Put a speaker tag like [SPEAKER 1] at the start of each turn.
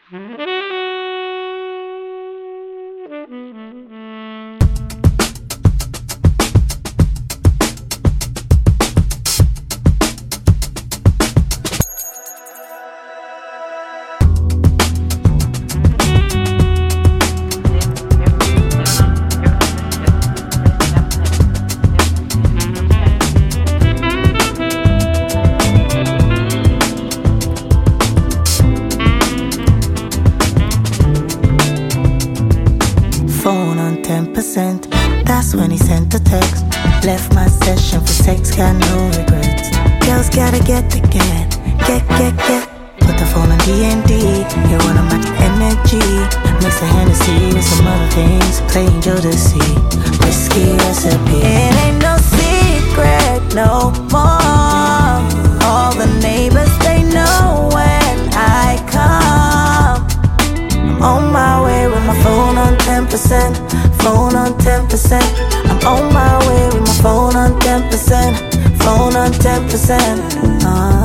[SPEAKER 1] Phone on 10%. That's when he sent a text. Left my session for sex, got no regrets. Girls gotta get the get. Put the phone on D&D. You're one of my energy. Mix a Hennessy with some other things. Plain Jodeci, whiskey recipe. It ain't no secret no more. All the neighbors, they know when I come. I'm on my way with my phone on 10%. Phone on 10%. I'm on my way with my phone on 10%. Phone on 10%.